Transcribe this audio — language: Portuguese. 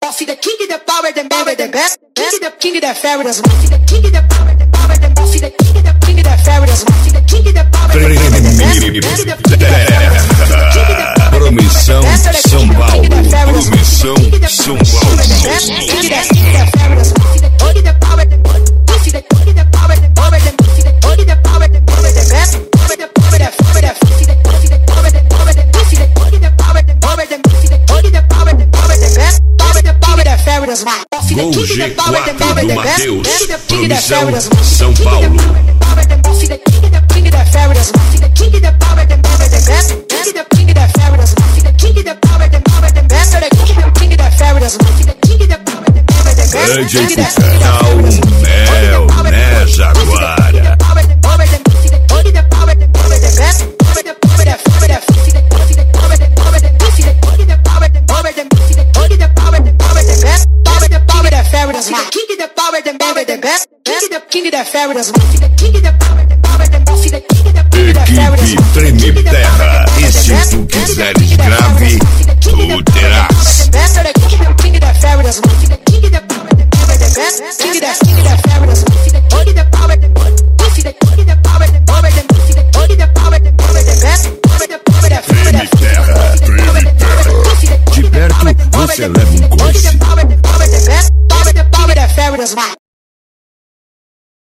boss, the king of the power, the power, the best, king of the fabulous, the king of the power, the power, the boss, the king of the fabulous, the king of the power, Promissão São Paulo, Promissão São Gol G4 do Matheus, Promissão São Paulo. Grande canal Mel, né, Jaguara? Equipe Treme Terra, e se tu quiseres grave, tu terás. Treme Terra, de perto você leva um coice.